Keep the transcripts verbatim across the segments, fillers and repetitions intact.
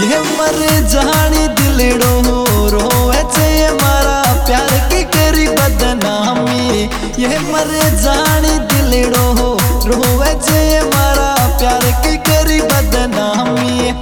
ये मर जानी दिलड़ो रोवे छे मारा प्यार की करी बदनामी। ये मर जानी दिलड़ो रोवे छे मारा प्यार की करी बदनामी।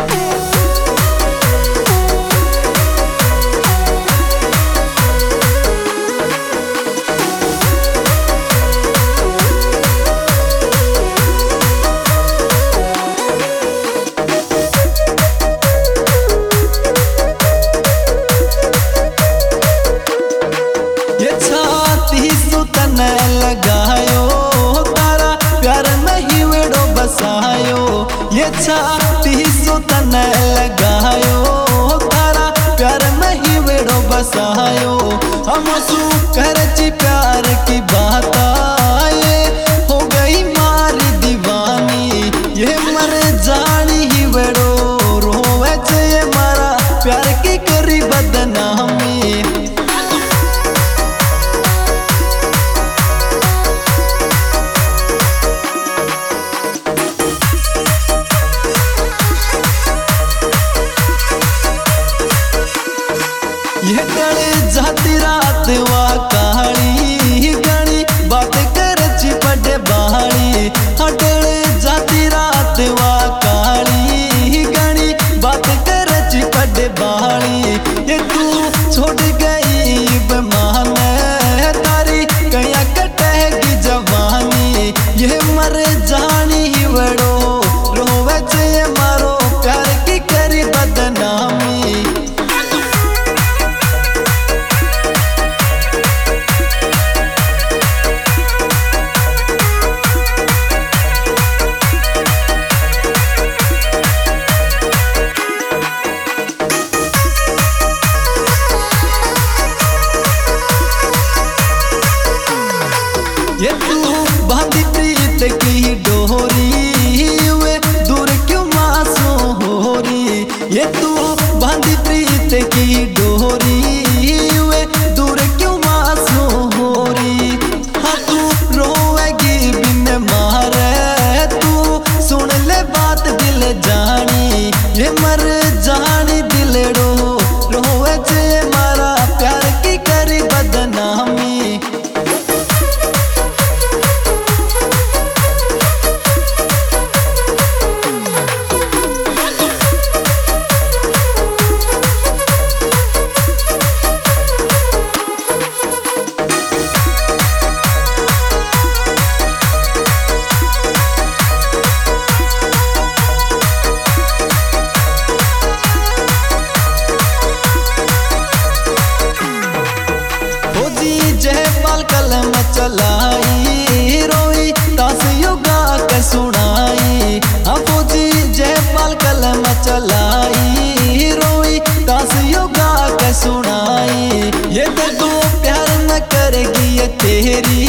तने लगायो तारा प्यार में ही वेड़ो बसायो। ये छाती सो तने लगायो तारा प्यार में ही वेड़ो बसायो। हम सु करची प्यार की बात आए हो गई मारी दीवानी। ये मर जानी ही वेड़ो रोवे छे मारा प्यार की करी बदनामी। ये गले जाती रात वा काली गणी बात करची पड़े बहाली। हटले जाती रात वा काली गणी बात करची पड़े बहाली। ये तू छोड़ गई बेमान तारी कया कटेगी जवानी। ये मर जानी ही बड़ो रोवे छे मारो प्यार की करी बदनामी। ये तू बांधी प्रीत की डोरी वे दूर क्यों मासो होरी। ये तू बांधी प्रीत की डोरी वे दूर क्यों मासो होरी। हाँ तू रोएगी बिन मारे तू सुन ले बात दिल जानी। ये मर जानी दिलड़ो रोवे छे मारा प्यार की करी बदनामी। जयपाल कलम चलाई रोई तास युगा के सुनाई। हाँ फौजी जयपाल कलम चलाई रोई तास युगा के सुनाई। ये तो प्यार न करेगी ये तेरी